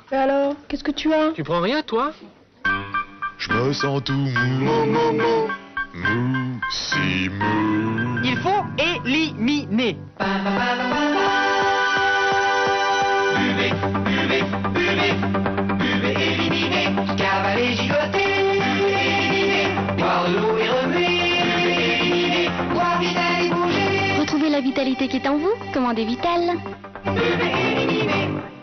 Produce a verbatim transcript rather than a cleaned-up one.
Et alors, qu'est-ce que tu as? Tu prends rien, toi? Je me sens tout mou, mou, mou, mou, mou, si mou. Il faut éliminer. Buvez, buvez, buvez, buvez, éliminez, cavaler, gigoter, éliminez, boire de l'eau et remuer, buvez, éliminez, boire Vital et bouger. Retrouvez la vitalité qui est en vous, commandez Vital. Buvez, éliminez.